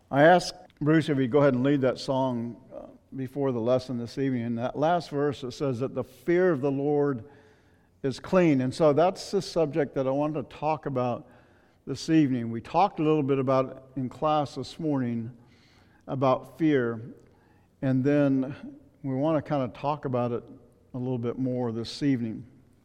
I asked Bruce if he'd go ahead and lead that song before the lesson this evening. In that last verse, it says that the fear of the Lord is clean. And so that's the subject that I wanted to talk about this evening. We talked a little bit about it in class this morning about fear. And then we want to kind of talk about it a little bit more this evening.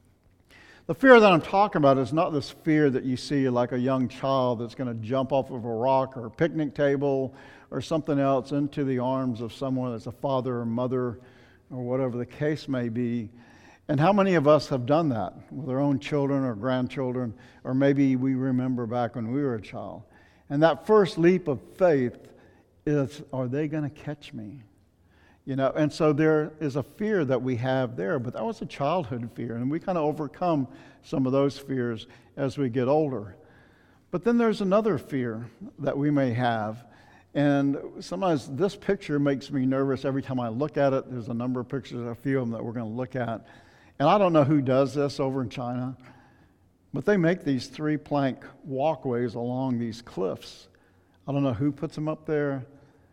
The fear that I'm talking about is not this fear that you see like a young child that's going to jump off of a rock or a picnic table or something else into the arms of someone that's a father or mother or whatever the case may be. And how many of us have done that with our own children or grandchildren, or maybe we remember back when we were a child. And that first leap of faith is, are they going to catch me? You know, and so there is a fear that we have there, but that was a childhood fear, and we kind of overcome some of those fears as we get older. But then there's another fear that we may have, and sometimes this picture makes me nervous every time I look at it. There's a number of pictures, a few of them that we're going to look at. And I don't know who does this over in China, but they make these 3-plank walkways along these cliffs. I don't know who puts them up there.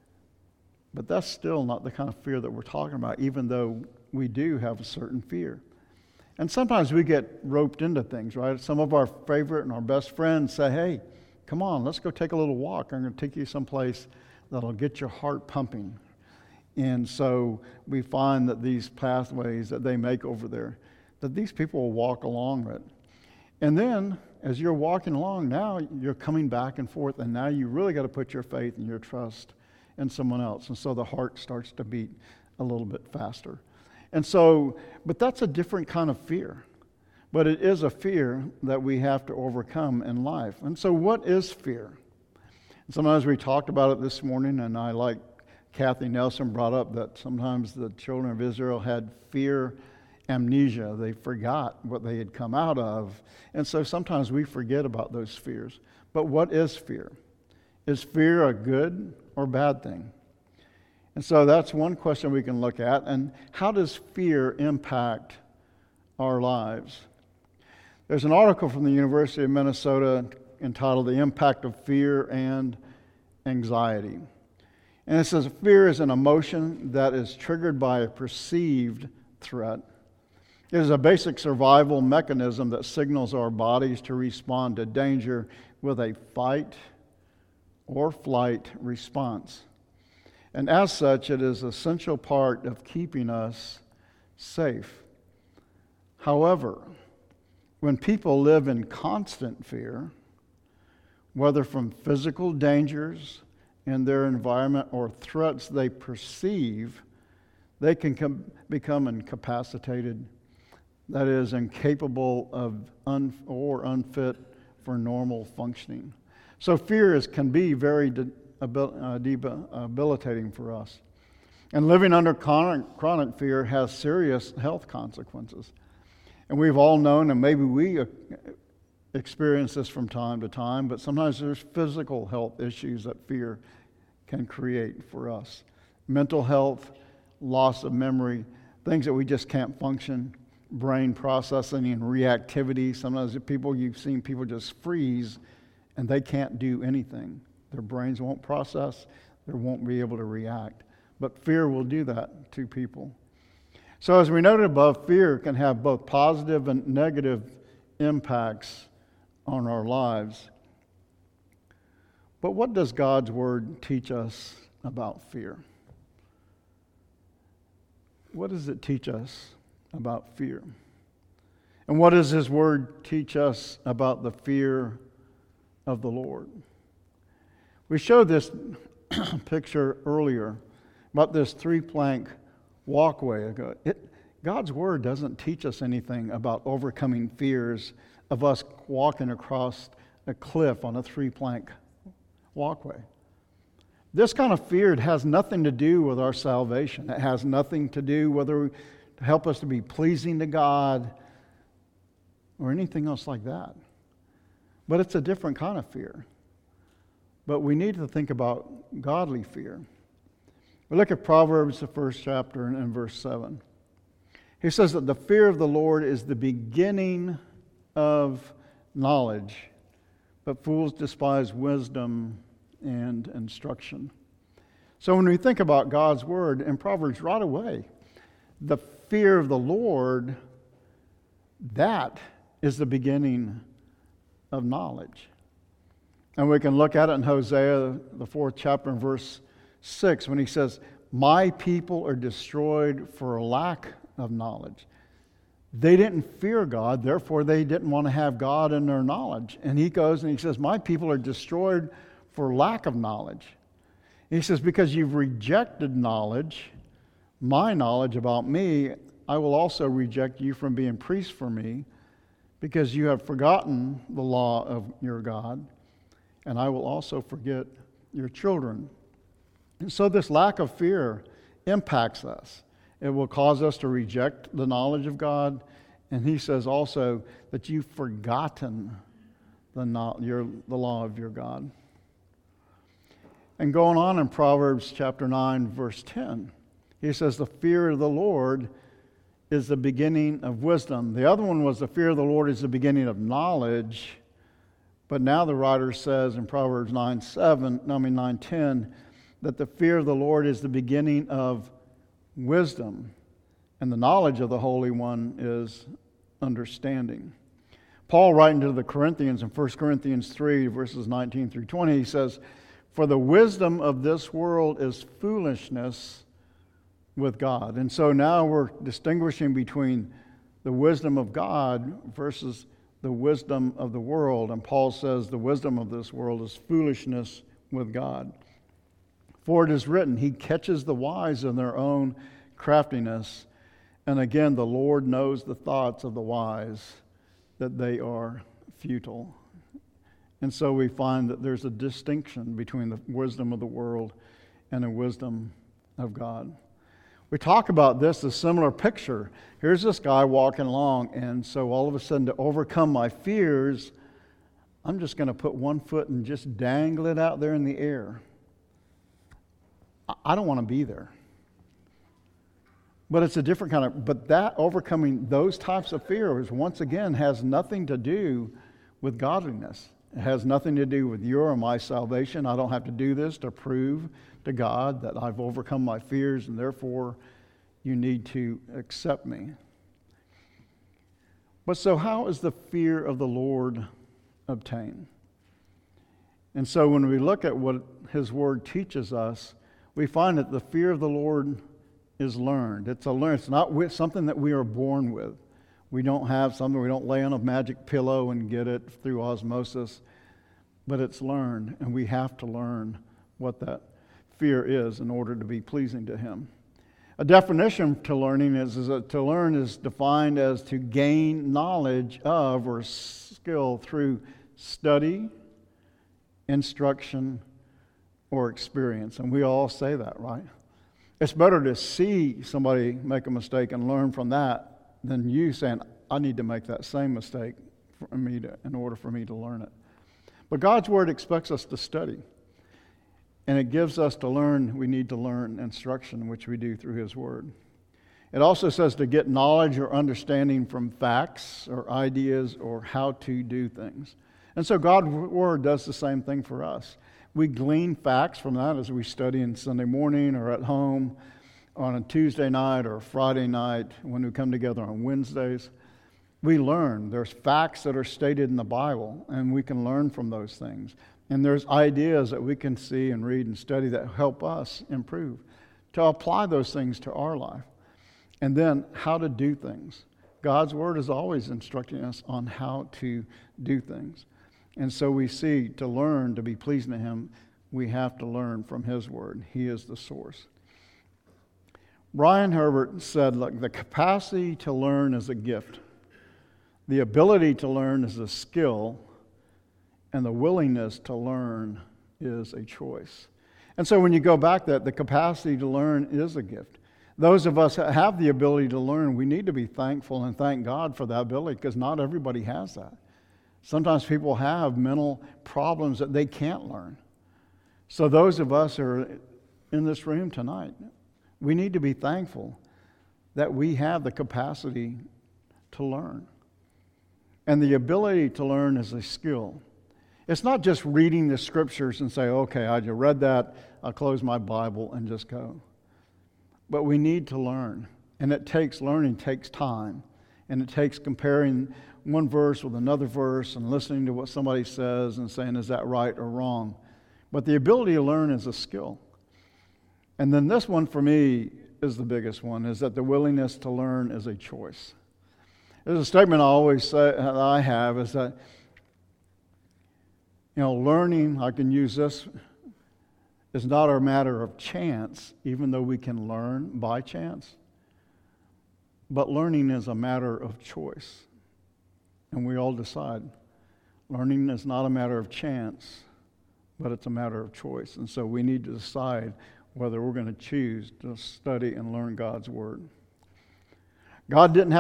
But that's still not the kind of fear that we're talking about, even though we do have a certain fear. And sometimes we get roped into things, right? Some of our favorite and our best friends say, hey, come on, let's go take a little walk. I'm going to take you someplace that'll get your heart pumping. And so we find that these pathways that they make over there, that these people will walk along it. And then, as you're walking along, now you're coming back and forth, and now you really got to put your faith and your trust in someone else. And so the heart starts to beat a little bit faster. And so, but that's a different kind of fear. But it is a fear that we have to overcome in life. And so what is fear? And sometimes we talked about it this morning, and I like Kathy Nelson brought up that sometimes the children of Israel had fear amnesia. They forgot what they had come out of. And so sometimes we forget about those fears. But what is fear? Is fear a good or bad thing? And so that's one question we can look at. And how does fear impact our lives? There's an article from the University of Minnesota entitled The Impact of Fear and Anxiety. And it says fear is an emotion that is triggered by a perceived threat. It is a basic survival mechanism that signals our bodies to respond to danger with a fight or flight response. And as such, it is an essential part of keeping us safe. However, when people live in constant fear, whether from physical dangers in their environment or threats they perceive, they can become incapacitated, that is, incapable of or unfit for normal functioning. So fear can be very debilitating for us. And living under chronic fear has serious health consequences. And we've all known, and maybe we experience this from time to time, but sometimes there's physical health issues that fear can create for us. Mental health, loss of memory, things that we just can't function, brain processing and reactivity. Sometimes you've seen people just freeze and they can't do anything. Their brains won't process. They won't be able to react. But fear will do that to people. So as we noted above, fear can have both positive and negative impacts on our lives. But what does God's Word teach us about fear? What does it teach us about fear? And what does His Word teach us about the fear of the Lord? We showed this picture earlier about this 3-plank walkway. God's Word doesn't teach us anything about overcoming fears of us walking across a cliff on a 3-plank walkway. This kind of fear has nothing to do with our salvation. It has nothing to do to help us to be pleasing to God or anything else like that. But it's a different kind of fear. But we need to think about godly fear. We look at Proverbs, the 1st chapter, and verse 7. He says that the fear of the Lord is the beginning of knowledge, but fools despise wisdom and instruction. So when we think about God's word in Proverbs right away, the fear of the Lord, that is the beginning of knowledge. And we can look at it in Hosea, the 4th chapter, and verse 6, when he says, my people are destroyed for a lack of knowledge. They didn't fear God, therefore they didn't want to have God in their knowledge. And he goes and he says, my people are destroyed for lack of knowledge. He says, because you've rejected knowledge, my knowledge about me, I will also reject you from being priests for me, because you have forgotten the law of your God, and I will also forget your children. And so this lack of fear impacts us. It will cause us to reject the knowledge of God. And he says also that you've forgotten the law of your God. And going on in Proverbs chapter 9, verse 10, he says the fear of the Lord is the beginning of wisdom. The other one was the fear of the Lord is the beginning of knowledge. But now the writer says in Proverbs 9:10 that the fear of the Lord is the beginning of wisdom, and the knowledge of the Holy One is understanding. Paul, writing to the Corinthians in 1 Corinthians 3, verses 19 through 20, he says, for the wisdom of this world is foolishness with God. And so now we're distinguishing between the wisdom of God versus the wisdom of the world. And Paul says the wisdom of this world is foolishness with God. For it is written, he catches the wise in their own craftiness. And again, the Lord knows the thoughts of the wise, that they are futile. And so we find that there's a distinction between the wisdom of the world and the wisdom of God. We talk about this, a similar picture. Here's this guy walking along, and so all of a sudden, to overcome my fears, I'm just going to put one foot and just dangle it out there in the air. I don't want to be there. But it's a different kind of, but that overcoming those types of fears, once again, has nothing to do with godliness. It has nothing to do with your or my salvation. I don't have to do this to prove to God that I've overcome my fears, and therefore you need to accept me. But so how is the fear of the Lord obtained? And so when we look at what his word teaches us, we find that the fear of the Lord is learned. It's not something that we are born with. We don't have something, we don't lay on a magic pillow and get it through osmosis, but it's learned, and we have to learn what that fear is in order to be pleasing to him. A definition to learning is that to learn is defined as to gain knowledge of or skill through study, instruction, or experience. And we all say that, right? It's better to see somebody make a mistake and learn from that than you saying, I need to make that same mistake in order for me to learn it. But God's Word expects us to study. And it gives us to learn, we need to learn instruction, which we do through His Word. It also says to get knowledge or understanding from facts or ideas or how to do things. And so God's Word does the same thing for us. We glean facts from that as we study on Sunday morning or at home on a Tuesday night or a Friday night when we come together on Wednesdays. We learn. There's facts that are stated in the Bible, and we can learn from those things. And there's ideas that we can see and read and study that help us improve, to apply those things to our life. And then how to do things. God's Word is always instructing us on how to do things. And so we see, to learn to be pleasing to Him, we have to learn from His Word. He is the source. Brian Herbert said, look, the capacity to learn is a gift. The ability to learn is a skill. And the willingness to learn is a choice. And so when you go back that the capacity to learn is a gift. Those of us that have the ability to learn, we need to be thankful and thank God for that ability, because not everybody has that. Sometimes people have mental problems that they can't learn. So those of us who are in this room tonight, we need to be thankful that we have the capacity to learn. And the ability to learn is a skill. It's not just reading the scriptures and say, okay, I just read that, I'll close my Bible and just go. But we need to learn. And learning takes time. And it takes comparing one verse with another verse and listening to what somebody says and saying, is that right or wrong? But the ability to learn is a skill. And then this one for me is the biggest one, is that the willingness to learn is a choice. There's a statement I always say that I have is that, learning, I can use this, is not a matter of chance, even though we can learn by chance. But learning is a matter of choice. And we all decide. Learning is not a matter of chance, but it's a matter of choice. And so we need to decide whether we're going to choose to study and learn God's Word. God didn't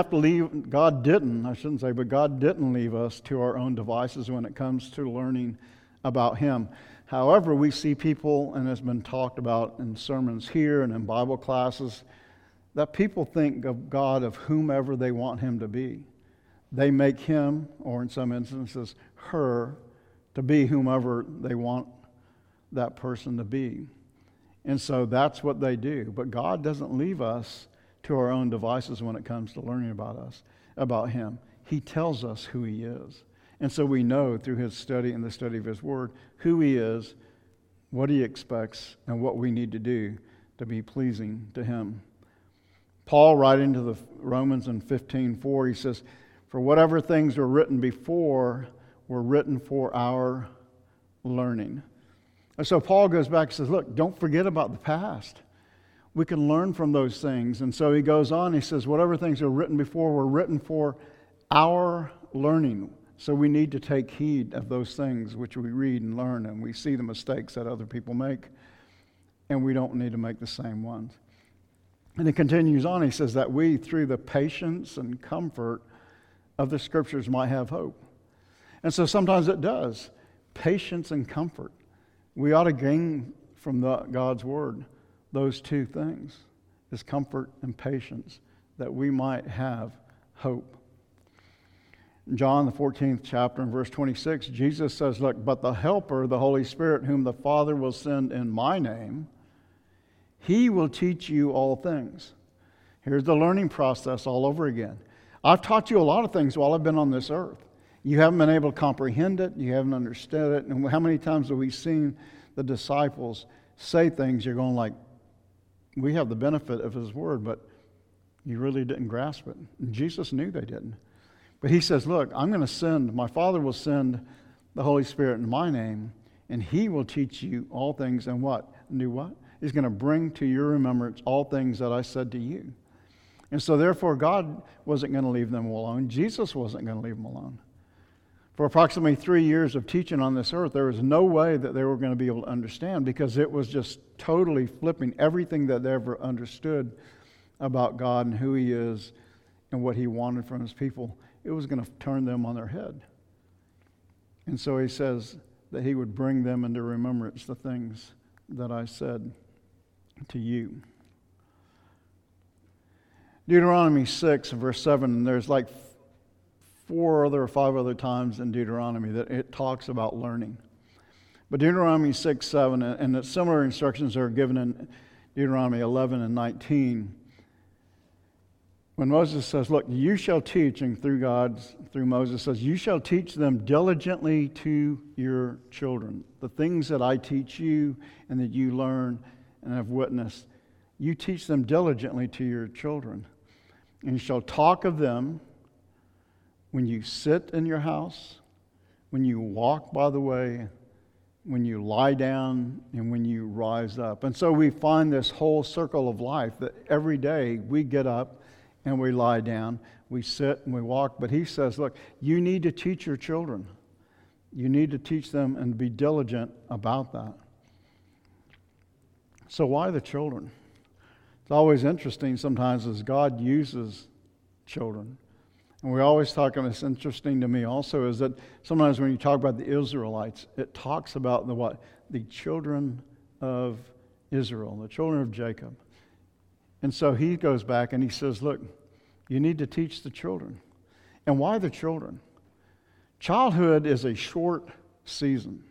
leave us to our own devices when it comes to learning about Him. However, we see people, and it's been talked about in sermons here and in Bible classes, that people think of God of whomever they want Him to be. They make Him, or in some instances, her, to be whomever they want that person to be. And so that's what they do. But God doesn't leave us to our own devices when it comes to learning about Him. He tells us who He is. And so we know through His study and the study of His Word who He is, what He expects, and what we need to do to be pleasing to Him. Paul, writing to the Romans in 15:4, he says, "For whatever things were written before were written for our learning." And so Paul goes back and says, look, don't forget about the past. We can learn from those things. And so he goes on, he says, whatever things were written before were written for our learning. So we need to take heed of those things which we read and learn, and we see the mistakes that other people make, and we don't need to make the same ones. And he continues on, he says that we, through the patience and comfort of the Scriptures, might have hope. And so sometimes it does. Patience and comfort. We ought to gain from God's Word those two things, is comfort and patience, that we might have hope. In John, the 14th chapter, in verse 26, Jesus says, look, but the Helper, the Holy Spirit, whom the Father will send in my name, He will teach you all things. Here's the learning process all over again. I've taught you a lot of things while I've been on this earth. You haven't been able to comprehend it. You haven't understood it. And how many times have we seen the disciples say things you're going like, we have the benefit of His Word, but you really didn't grasp it. And Jesus knew they didn't. But He says, look, my Father will send the Holy Spirit in my name, and He will teach you all things and what? Do what? He's going to bring to your remembrance all things that I said to you. And so therefore, God wasn't going to leave them alone. Jesus wasn't going to leave them alone. For approximately 3 years of teaching on this earth, there was no way that they were going to be able to understand, because it was just totally flipping everything that they ever understood about God and who He is and what He wanted from His people. It was going to turn them on their head. And so He says that He would bring them into remembrance the things that I said to you. Deuteronomy 6, verse 7, there's like 4 or 5 other times in Deuteronomy that it talks about learning. But Deuteronomy 6, 7, and the similar instructions are given in Deuteronomy 11 and 19. When Moses says, look, you shall teach, and through Moses says, you shall teach them diligently to your children. The things that I teach you and that you learn and have witnessed, you teach them diligently to your children. And you shall talk of them when you sit in your house, when you walk by the way, when you lie down, and when you rise up. And so we find this whole circle of life that every day we get up and we lie down, we sit and we walk. But He says, look, you need to teach your children. You need to teach them and be diligent about that. So why the children? It's always interesting sometimes as God uses children. And we always talk, and it's interesting to me also, is that sometimes when you talk about the Israelites, it talks about the children of Israel, the children of Jacob. And so He goes back and He says, look, you need to teach the children. And why the children? Childhood is a short season.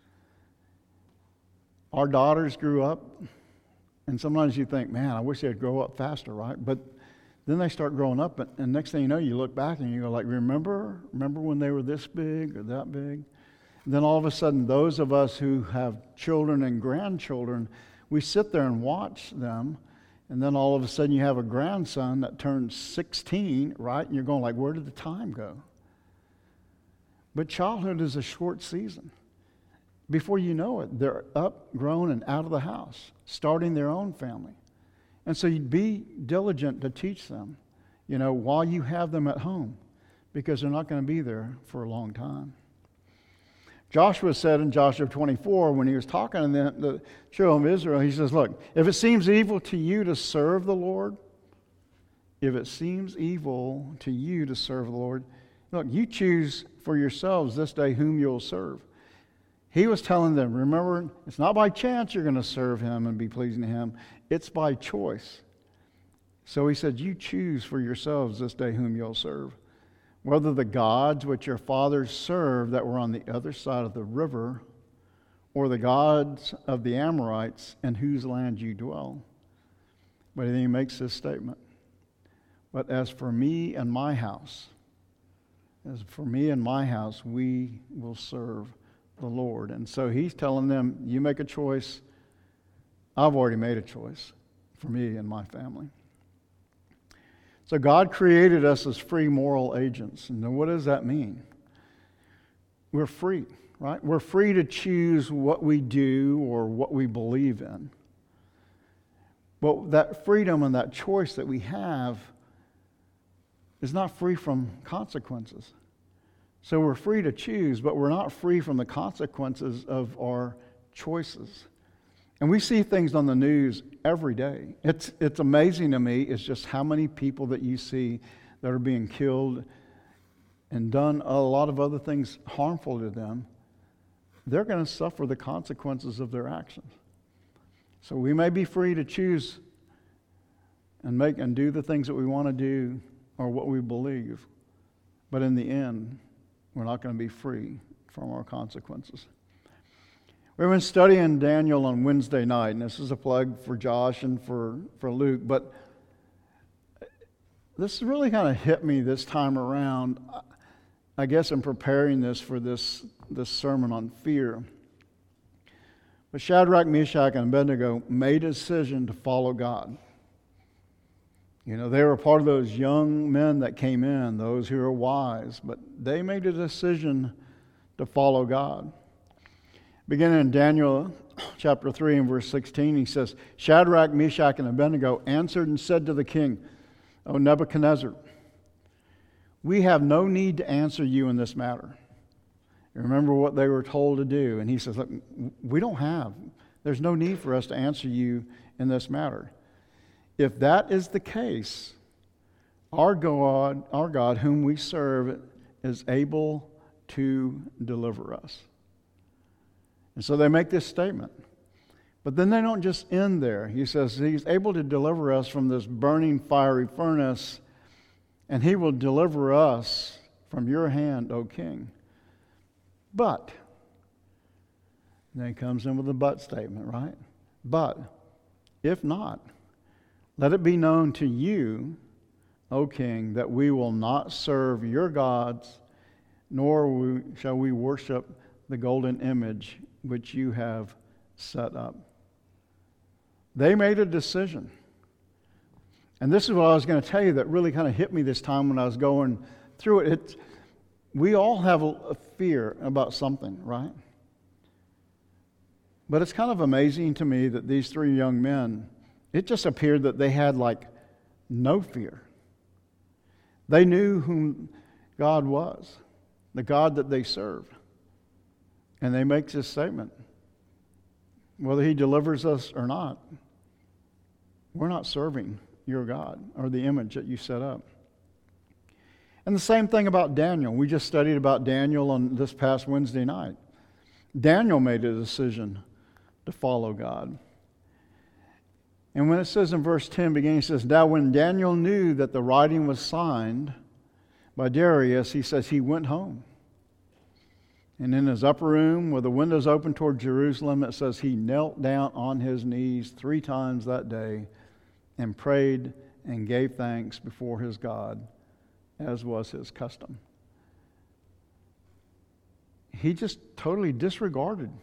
Our daughters grew up, and sometimes you think, man, I wish they'd grow up faster, right? But then they start growing up, and next thing you know, you look back and you go like, remember when they were this big or that big? And then all of a sudden, those of us who have children and grandchildren, we sit there and watch them, and then all of a sudden you have a grandson that turns 16, right? And you're going like, where did the time go? But childhood is a short season. Before you know it, they're up, grown, and out of the house, starting their own family. And so you'd be diligent to teach them, while you have them at home, because they're not going to be there for a long time. Joshua said in Joshua 24, when he was talking to the children of Israel, he says, look, if it seems evil to you to serve the Lord, look, you choose for yourselves this day whom you'll serve. He was telling them, remember, it's not by chance you're going to serve him and be pleasing to him. It's by choice. So he said, you choose for yourselves this day whom you'll serve. Whether the gods which your fathers served that were on the other side of the river, or the gods of the Amorites in whose land you dwell. But then he makes this statement. But as for me and my house, we will serve the Lord. And so he's telling them, you make a choice. I've already made a choice for me and my family. So God created us as free moral agents. And then what does that mean? We're free, right? We're free to choose what we do or what we believe in. But that freedom and that choice that we have is not free from consequences. So we're free to choose, but we're not free from the consequences of our choices. And we see things on the news every day. It's amazing to me. It's just how many people that you see that are being killed and done a lot of other things harmful to them. They're going to suffer the consequences of their actions. So we may be free to choose and do the things that we want to do or what we believe, but in the end, we're not going to be free from our consequences. We've been studying Daniel on Wednesday night, and this is a plug for Josh and for Luke, but this really kind of hit me this time around, I guess in preparing this for this sermon on fear. But Shadrach, Meshach, and Abednego made a decision to follow God. They were part of those young men that came in, those who are wise, but they made a decision to follow God. Beginning in Daniel chapter 3 and verse 16, he says, Shadrach, Meshach, and Abednego answered and said to the king, O Nebuchadnezzar, we have no need to answer you in this matter. You remember what they were told to do. And he says, look, there's no need for us to answer you in this matter. If that is the case, our God whom we serve is able to deliver us. And so they make this statement. But then they don't just end there. He says he's able to deliver us from this burning fiery furnace, and he will deliver us from your hand, O king. But, then he comes in with a but statement, right? But, if not, let it be known to you, O king, that we will not serve your gods, nor shall we worship the golden image which you have set up. They made a decision. And this is what I was going to tell you that really kind of hit me this time when I was going through it. We all have a fear about something, right? But it's kind of amazing to me that these three young men, it just appeared that they had no fear. They knew whom God was, the God that they served. And they make this statement. Whether he delivers us or not, we're not serving your God or the image that you set up. And the same thing about Daniel. We just studied about Daniel on this past Wednesday night. Daniel made a decision to follow God. And when it says in verse 10 beginning, it says, Now when Daniel knew that the writing was signed by Darius, he says he went home. And in his upper room, with the windows open toward Jerusalem, it says he knelt down on his knees 3 times that day and prayed and gave thanks before his God, as was his custom. He just totally disregarded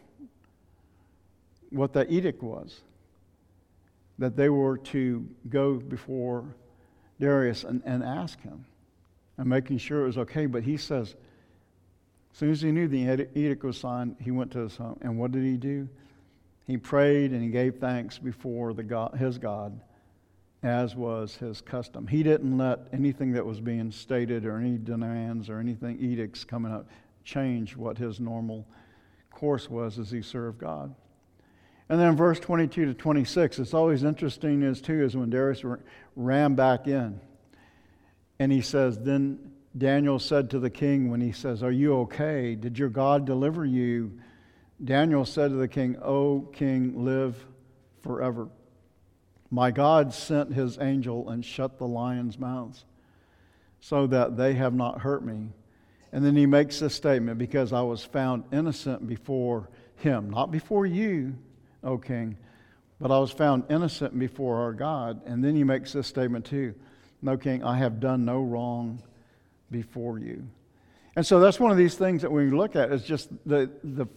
what that edict was, that they were to go before Darius and ask him, and making sure it was okay. But he says, as soon as he knew the edict was signed, he went to his home. And what did he do? He prayed and he gave thanks before his God, as was his custom. He didn't let anything that was being stated or any demands or anything, edicts coming up, change what his normal course was as he served God. And then verse 22 to 26, it's always interesting is when Darius ran back in. And he says, then Daniel said to the king, when he says, are you okay? Did your God deliver you? Daniel said to the king, O king, live forever. My God sent his angel and shut the lions' mouths so that they have not hurt me. And then he makes this statement, because I was found innocent before him, not before you, O king, but I was found innocent before our God. And then he makes this statement too, no king, I have done no wrong before you. And so that's one of these things that we look at is just the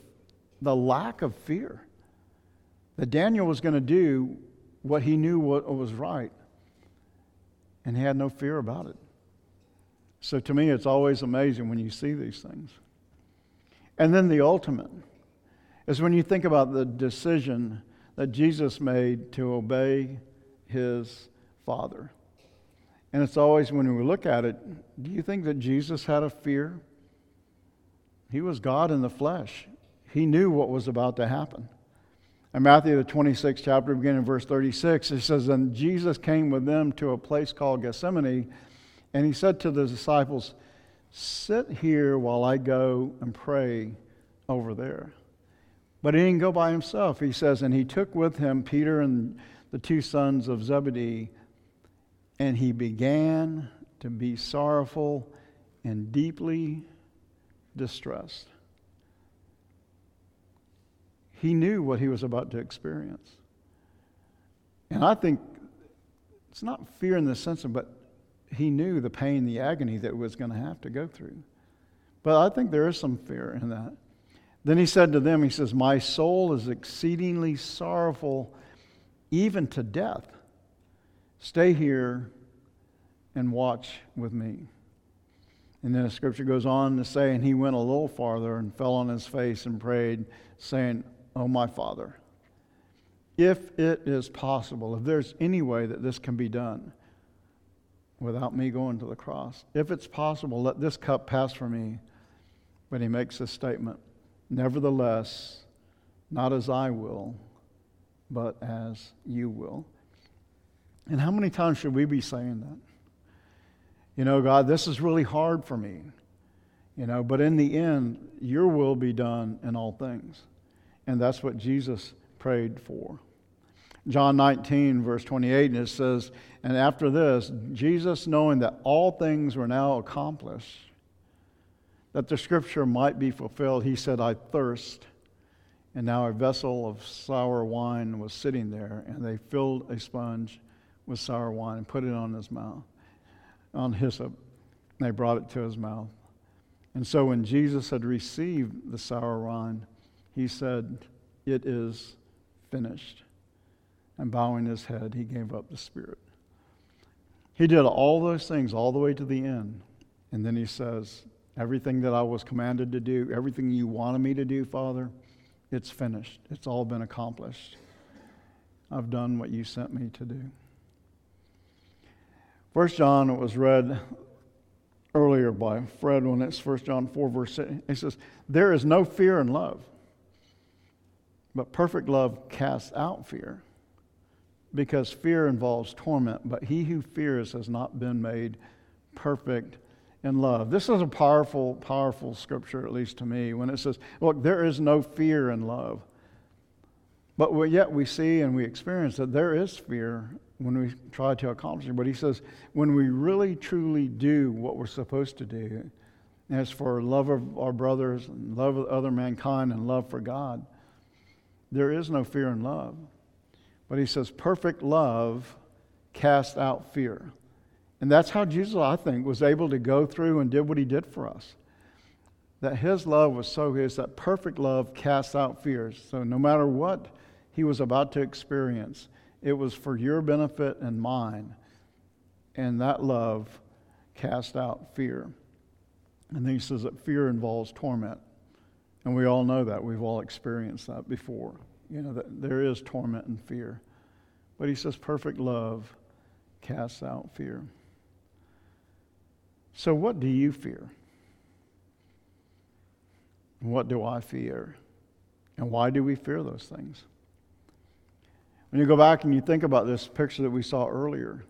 lack of fear. That Daniel was going to do what he knew what was right, and he had no fear about it. So to me, it's always amazing when you see these things. And then the ultimate is when you think about the decision that Jesus made to obey his Father. And it's always, when we look at it, do you think that Jesus had a fear? He was God in the flesh. He knew what was about to happen. In Matthew, the 26th chapter, beginning in verse 36, it says, and Jesus came with them to a place called Gethsemane, and he said to the disciples, sit here while I go and pray over there. But he didn't go by himself. He says, and he took with him Peter and the 2 sons of Zebedee, and he began to be sorrowful and deeply distressed. He knew what he was about to experience. And I think it's not fear in the sense of, but he knew the pain, the agony that was going to have to go through. But I think there is some fear in that. Then he said to them, he says, my soul is exceedingly sorrowful, even to death. Stay here and watch with me. And then the scripture goes on to say, and he went a little farther and fell on his face and prayed, saying, oh, my Father, if it is possible, if there's any way that this can be done without me going to the cross, if it's possible, let this cup pass from me. But he makes this statement, nevertheless, not as I will, but as you will. And how many times should we be saying that? You know, God, this is really hard for me. You know, but in the end, your will be done in all things. And that's what Jesus prayed for. John 19, verse 28, and it says, and after this, Jesus, knowing that all things were now accomplished, that the scripture might be fulfilled, he said, I thirst. And now a vessel of sour wine was sitting there, and they filled a sponge with sour wine and put it on his mouth, on hyssop. And they brought it to his mouth. And so when Jesus had received the sour wine, he said, it is finished. And bowing his head, he gave up the spirit. He did all those things all the way to the end. And then he says, everything that I was commanded to do, everything you wanted me to do, Father, it's finished. It's all been accomplished. I've done what you sent me to do. 1 John, it was read earlier by Fred when it's 1 John 4, verse 6. He says, there is no fear in love, but perfect love casts out fear, because fear involves torment, but he who fears has not been made perfect in love. This is a powerful, powerful scripture, at least to me, when it says, look, there is no fear in love. But yet we see and we experience that there is fear when we try to accomplish it. But he says, when we really, truly do what we're supposed to do, as for love of our brothers and love of other mankind and love for God, there is no fear in love. But he says perfect love casts out fear. And that's how Jesus, I think, was able to go through and did what he did for us. That his love was so his, that perfect love casts out fears. So no matter what he was about to experience, it was for your benefit and mine. And that love cast out fear. And then he says that fear involves torment. And we all know that. We've all experienced that before. You know, that there is torment and fear. But he says perfect love casts out fear. So what do you fear? What do I fear? And why do we fear those things? When you go back and you think about this picture that we saw earlier,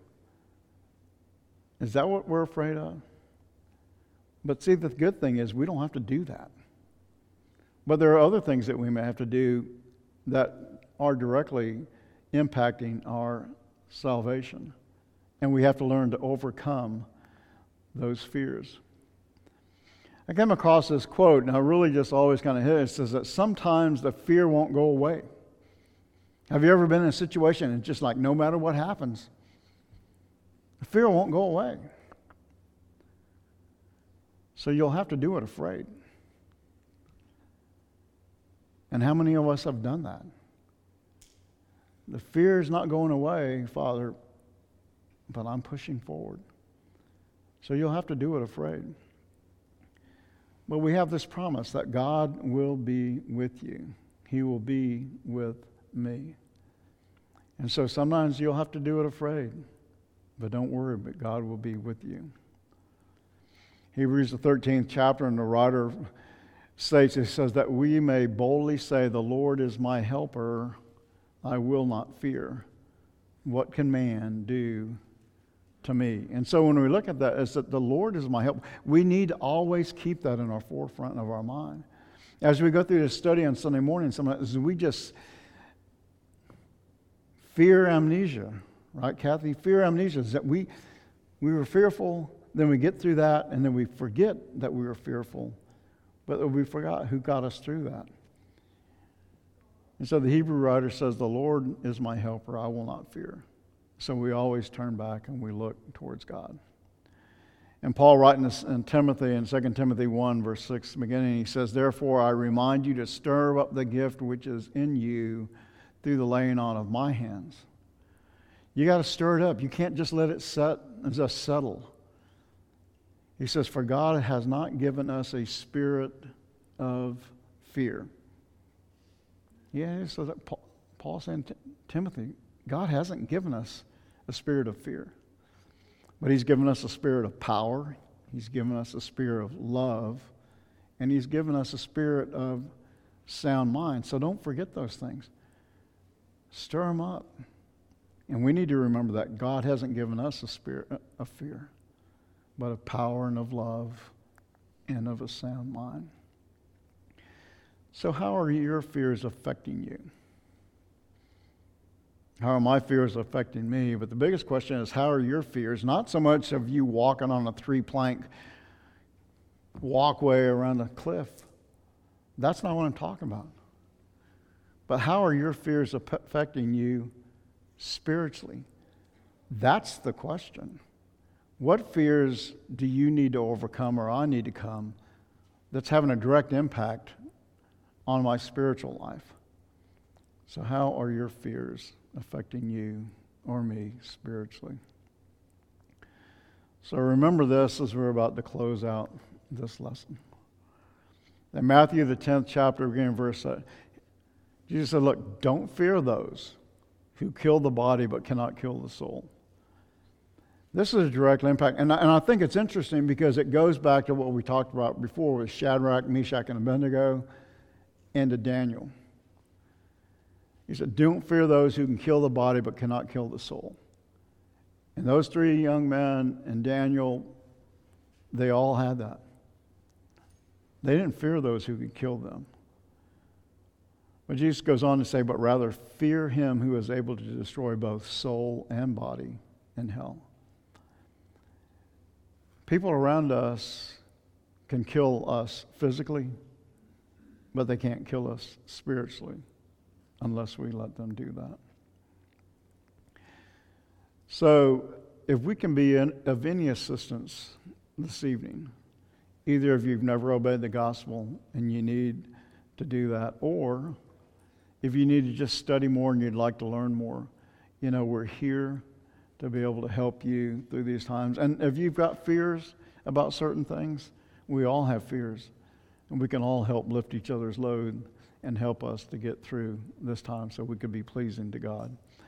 is that what we're afraid of? But see, the good thing is we don't have to do that. But there are other things that we may have to do that are directly impacting our salvation. And we have to learn to overcome those fears. I came across this quote, and I really just always kind of hit it. It says that sometimes the fear won't go away. Have you ever been in a situation and just like no matter what happens, the fear won't go away? So you'll have to do it afraid. And how many of us have done that? The fear is not going away, Father, but I'm pushing forward. So you'll have to do it afraid. But we have this promise that God will be with you. He will be with me. And so sometimes you'll have to do it afraid. But don't worry, but God will be with you. Hebrews the 13th chapter, and the writer states, it says that we may boldly say, the Lord is my helper, I will not fear. What can man do to me? And so when we look at that, it's that the Lord is my help. We need to always keep that in our forefront of our mind. As we go through this study on Sunday morning, sometimes we just fear amnesia, right, Kathy? Fear amnesia is that we were fearful, then we get through that, and then we forget that we were fearful, but we forgot who got us through that. And so the Hebrew writer says, the Lord is my helper, I will not fear. So we always turn back and we look towards God. And Paul writing this in Timothy, in 2 Timothy 1, verse 6, beginning, he says, therefore I remind you to stir up the gift which is in you through the laying on of my hands. You got to stir it up. You can't just let it set and just settle. He says, for God has not given us a spirit of fear. Yeah, so that Paul saying, Timothy, God hasn't given us a spirit of fear. But he's given us a spirit of power. He's given us a spirit of love. And he's given us a spirit of sound mind. So don't forget those things. Stir them up. And we need to remember that God hasn't given us a spirit of fear, but of power and of love and of a sound mind. So how are your fears affecting you? How are my fears affecting me? But the biggest question is, how are your fears? Not so much of you walking on a 3-plank walkway around a cliff. That's not what I'm talking about. But how are your fears affecting you spiritually? That's the question. What fears do you need to overcome, or I need to come, that's having a direct impact on my spiritual life? So how are your fears affecting you or me spiritually? So remember this as we're about to close out this lesson. In Matthew the 10th chapter, beginning verse 7, Jesus said, look, don't fear those who kill the body but cannot kill the soul. This is a direct impact. And I think it's interesting because it goes back to what we talked about before with Shadrach, Meshach, and Abednego, and to Daniel. He said, don't fear those who can kill the body but cannot kill the soul. And those 3 young men and Daniel, they all had that. They didn't fear those who could kill them. But Jesus goes on to say, but rather fear him who is able to destroy both soul and body in hell. People around us can kill us physically, but they can't kill us spiritually unless we let them do that. So if we can be of any assistance this evening, either if you've never obeyed the gospel and you need to do that, or if you need to just study more and you'd like to learn more, we're here to be able to help you through these times. And if you've got fears about certain things, we all have fears, and we can all help lift each other's load and help us to get through this time so we could be pleasing to God.